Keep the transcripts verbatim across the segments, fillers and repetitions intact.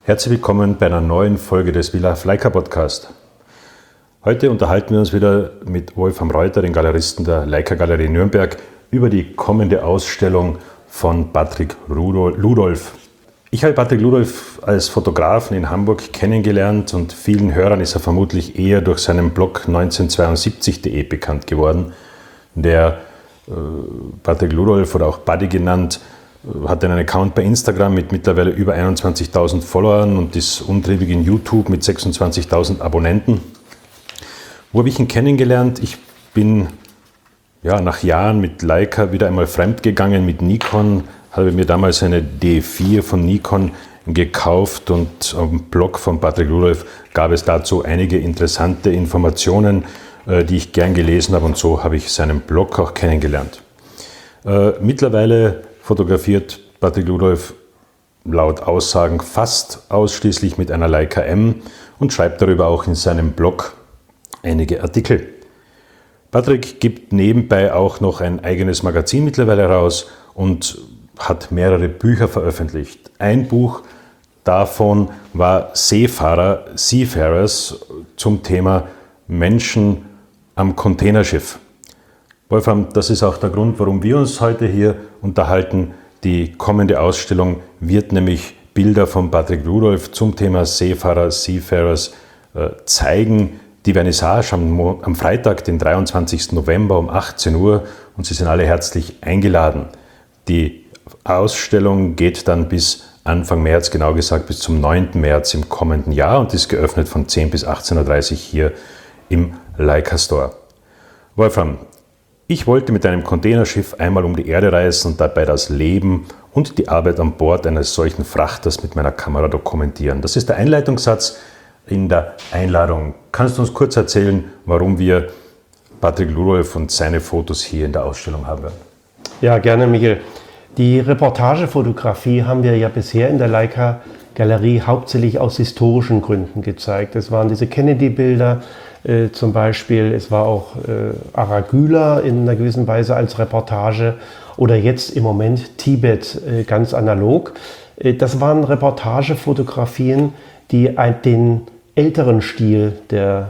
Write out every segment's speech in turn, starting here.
Herzlich willkommen bei einer neuen Folge des We Love Leica Podcast. Heute unterhalten wir uns wieder mit Wolfram Reuter, den Galeristen der Leica Galerie Nürnberg, über die kommende Ausstellung von Patrick Ludolf. Ich habe Patrick Ludolf als Fotografen in Hamburg kennengelernt und vielen Hörern ist er vermutlich eher durch seinen Blog neunzehnhundertzweiundsiebzig punkt de bekannt geworden. Der äh, Patrick Ludolf oder auch Buddy genannt, hat einen Account bei Instagram mit mittlerweile über einundzwanzigtausend Followern und ist umtriebig in YouTube mit sechsundzwanzigtausend Abonnenten. Wo habe ich ihn kennengelernt? Ich bin ja, nach Jahren mit Leica wieder einmal fremdgegangen mit Nikon, habe mir damals eine D vier von Nikon gekauft und auf dem Blog von Patrick Ludolf gab es dazu einige interessante Informationen, die ich gern gelesen habe und so habe ich seinen Blog auch kennengelernt. Mittlerweile fotografiert Patrick Ludolf laut Aussagen fast ausschließlich mit einer Leica M und schreibt darüber auch in seinem Blog einige Artikel. Patrick gibt nebenbei auch noch ein eigenes Magazin mittlerweile heraus und hat mehrere Bücher veröffentlicht. Ein Buch davon war Seefahrer, Seafarers zum Thema Menschen am Containerschiff. Wolfram, das ist auch der Grund, warum wir uns heute hier unterhalten. Die kommende Ausstellung wird nämlich Bilder von Patrick Ludolf zum Thema Seefahrer, Seafarers äh, zeigen. Die Vernissage am, am Freitag, den dreiundzwanzigsten November um achtzehn Uhr und Sie sind alle herzlich eingeladen. Die Ausstellung geht dann bis Anfang März, genau gesagt bis zum neunten März im kommenden Jahr und ist geöffnet von zehn bis achtzehn Uhr dreißig hier im Leica Store. Wolfram, ich wollte mit einem Containerschiff einmal um die Erde reisen und dabei das Leben und die Arbeit an Bord eines solchen Frachters mit meiner Kamera dokumentieren. Das ist der Einleitungssatz in der Einladung. Kannst du uns kurz erzählen, warum wir Patrick Ludolf und seine Fotos hier in der Ausstellung haben werden? Ja, gerne, Michael. Die Reportagefotografie haben wir ja bisher in der Leica Galerie hauptsächlich aus historischen Gründen gezeigt. Es waren diese Kennedy-Bilder, Äh, zum Beispiel, es war auch äh, Aragula in einer gewissen Weise als Reportage oder jetzt im Moment Tibet äh, ganz analog. Äh, das waren Reportagefotografien, die ein, den älteren Stil der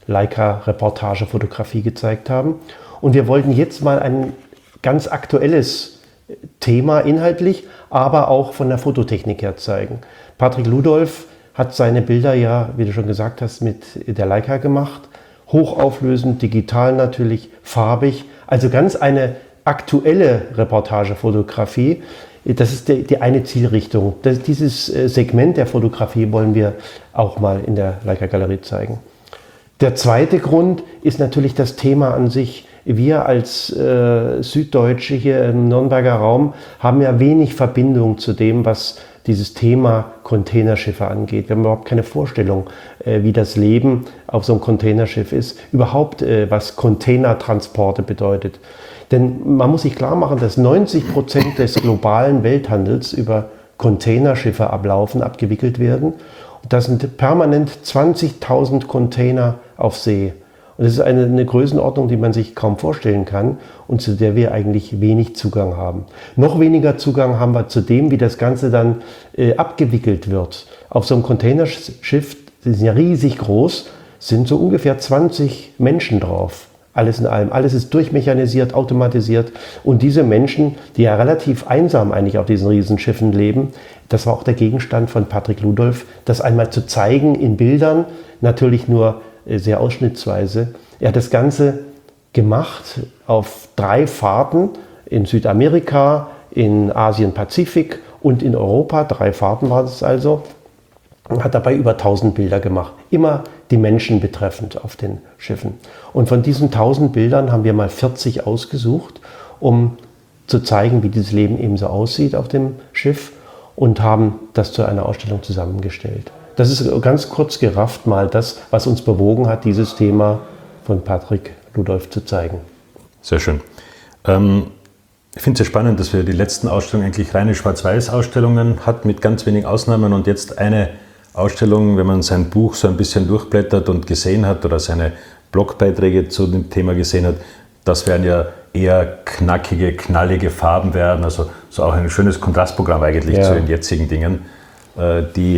Leica-Reportagefotografie gezeigt haben. Und wir wollten jetzt mal ein ganz aktuelles Thema inhaltlich, aber auch von der Fototechnik her zeigen. Patrick Ludolf hat seine Bilder ja, wie du schon gesagt hast, mit der Leica gemacht. Hochauflösend, digital natürlich, farbig. Also ganz eine aktuelle Reportagefotografie. Das ist die, die eine Zielrichtung. Das, dieses Segment der Fotografie wollen wir auch mal in der Leica Galerie zeigen. Der zweite Grund ist natürlich das Thema an sich. Wir als äh, Süddeutsche hier im Nürnberger Raum haben ja wenig Verbindung zu dem, was dieses Thema Containerschiffe angeht. Wir haben überhaupt keine Vorstellung, äh, wie das Leben auf so einem Containerschiff ist, überhaupt äh, was Containertransporte bedeutet. Denn man muss sich klar machen, dass neunzig Prozent des globalen Welthandels über Containerschiffe ablaufen, abgewickelt werden. Und das sind permanent zwanzigtausend Container auf See. Und das ist eine, eine Größenordnung, die man sich kaum vorstellen kann und zu der wir eigentlich wenig Zugang haben. Noch weniger Zugang haben wir zu dem, wie das Ganze dann äh, abgewickelt wird. Auf so einem Containerschiff, die sind ja riesig groß, sind so ungefähr zwanzig Menschen drauf. Alles in allem. Alles ist durchmechanisiert, automatisiert. Und diese Menschen, die ja relativ einsam eigentlich auf diesen Riesenschiffen leben, das war auch der Gegenstand von Patrick Ludolf, das einmal zu zeigen in Bildern, natürlich nur sehr ausschnittsweise. Er hat das Ganze gemacht auf drei Fahrten in Südamerika, in Asien-Pazifik und in Europa. Drei Fahrten war es also. Und hat dabei über tausend Bilder gemacht. Immer die Menschen betreffend auf den Schiffen. Und von diesen tausend Bildern haben wir mal vierzig ausgesucht, um zu zeigen, wie dieses Leben eben so aussieht auf dem Schiff und haben das zu einer Ausstellung zusammengestellt. Das ist ganz kurz gerafft mal das, was uns bewogen hat, dieses Thema von Patrick Ludolf zu zeigen. Sehr schön. Ähm, ich finde es sehr spannend, dass wir die letzten Ausstellungen eigentlich reine Schwarz-Weiß-Ausstellungen hatten, mit ganz wenigen Ausnahmen und jetzt eine Ausstellung, wenn man sein Buch so ein bisschen durchblättert und gesehen hat oder seine Blogbeiträge zu dem Thema gesehen hat, das werden ja eher knackige, knallige Farben werden, also so auch ein schönes Kontrastprogramm eigentlich ja. zu den jetzigen Dingen, die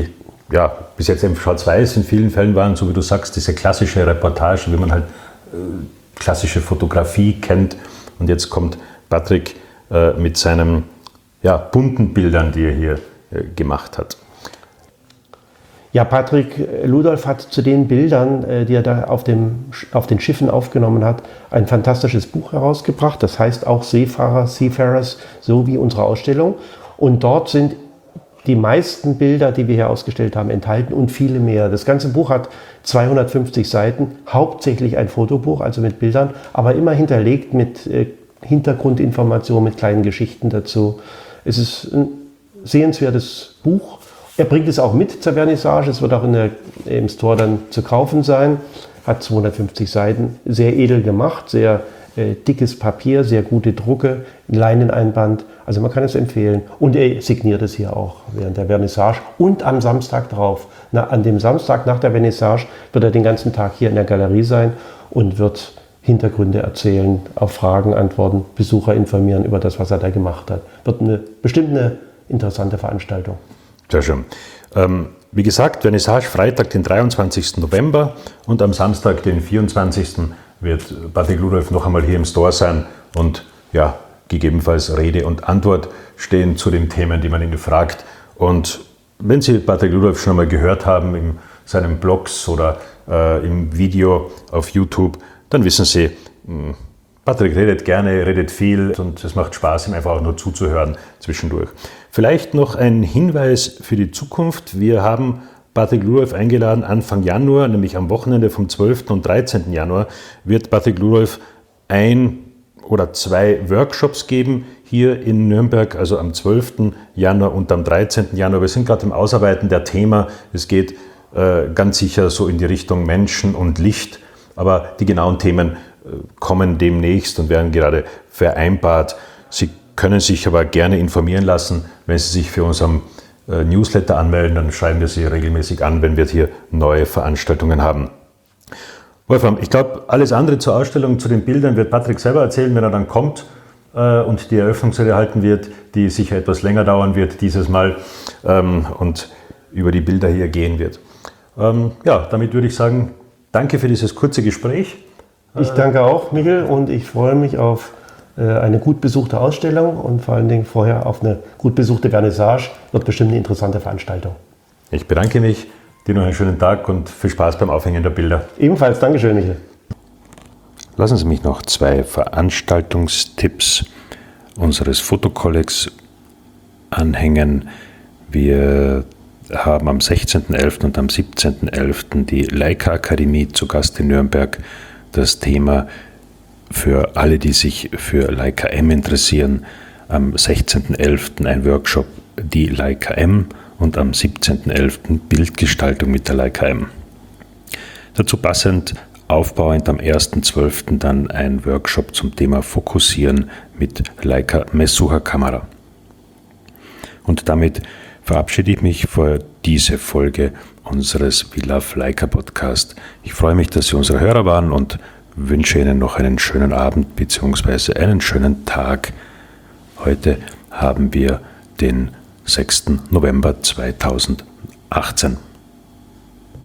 ja, bis jetzt eben schwarz-weiß in vielen Fällen waren, so wie du sagst, diese klassische Reportage, wie man halt äh, klassische Fotografie kennt. Und jetzt kommt Patrick äh, mit seinen ja, bunten Bildern, die er hier äh, gemacht hat. Ja, Patrick Ludolf hat zu den Bildern, äh, die er da auf, dem, auf den Schiffen aufgenommen hat, ein fantastisches Buch herausgebracht. Das heißt auch Seefahrer, Seafarers, so wie unsere Ausstellung. Und dort sind die meisten Bilder, die wir hier ausgestellt haben, enthalten und viele mehr. Das ganze Buch hat zweihundertfünfzig Seiten, hauptsächlich ein Fotobuch, also mit Bildern, aber immer hinterlegt mit äh, Hintergrundinformationen, mit kleinen Geschichten dazu. Es ist ein sehenswertes Buch. Er bringt es auch mit zur Vernissage. Es wird auch in der, im Store dann zu kaufen sein. Hat zweihundertfünfzig Seiten, sehr edel gemacht, sehr äh, dickes Papier, sehr gute Drucke, Leineneinband. Also man kann es empfehlen. Und er signiert es hier auch während der Vernissage und am Samstag drauf. Na, an dem Samstag nach der Vernissage wird er den ganzen Tag hier in der Galerie sein und wird Hintergründe erzählen, auf Fragen antworten, Besucher informieren über das, was er da gemacht hat. Wird eine, bestimmt eine interessante Veranstaltung. Sehr schön. Ähm, wie gesagt, Vernissage Freitag, den dreiundzwanzigsten November und am Samstag, den vierundzwanzigsten wird Patrick Ludolf noch einmal hier im Store sein und ja, gegebenenfalls Rede und Antwort stehen zu den Themen, die man ihn fragt. Und wenn Sie Patrick Ludolf schon einmal gehört haben in seinen Blogs oder äh, im Video auf YouTube, dann wissen Sie, mh, Patrick redet gerne, redet viel und es macht Spaß, ihm einfach auch nur zuzuhören zwischendurch. Vielleicht noch ein Hinweis für die Zukunft. Wir haben Patrick Ludolf eingeladen Anfang Januar, nämlich am Wochenende vom zwölften und dreizehnten Januar, wird Patrick Ludolf ein oder zwei Workshops geben hier in Nürnberg, also am zwölften Januar und am dreizehnten Januar. Wir sind gerade im Ausarbeiten der Themen. Es geht äh, ganz sicher so in die Richtung Menschen und Licht, aber die genauen Themen äh, kommen demnächst und werden gerade vereinbart. Sie können sich aber gerne informieren lassen, wenn Sie sich für unseren äh, Newsletter anmelden, dann schreiben wir Sie regelmäßig an, wenn wir hier neue Veranstaltungen haben. Wolfram, ich glaube, alles andere zur Ausstellung, zu den Bildern wird Patrick selber erzählen, wenn er dann kommt äh, und die Eröffnungsrede halten wird, die sicher etwas länger dauern wird dieses Mal ähm, und über die Bilder hier gehen wird. Ähm, ja, damit würde ich sagen, danke für dieses kurze Gespräch. Ich danke auch, Michael, und ich freue mich auf äh, eine gut besuchte Ausstellung und vor allen Dingen vorher auf eine gut besuchte Vernissage. Wird bestimmt eine interessante Veranstaltung. Ich bedanke mich. Dir noch einen schönen Tag und viel Spaß beim Aufhängen der Bilder. Ebenfalls, Dankeschön, Michael. Lassen Sie mich noch zwei Veranstaltungstipps unseres Fotokollegs anhängen. Wir haben am sechzehnten elften und am siebzehnten elften die Leica Akademie zu Gast in Nürnberg. Das Thema für alle, die sich für Leica M interessieren. Am sechzehnten elften ein Workshop, die Leica M, und am siebzehnten elften Bildgestaltung mit der Leica M. Dazu passend aufbauend am ersten zwölften dann ein Workshop zum Thema Fokussieren mit Leica Messsucherkamera. Und damit verabschiede ich mich für diese Folge unseres We Love Leica Podcast. Ich freue mich, dass Sie unsere Hörer waren und wünsche Ihnen noch einen schönen Abend bzw. einen schönen Tag. Heute haben wir den sechsten November zweitausendachtzehn.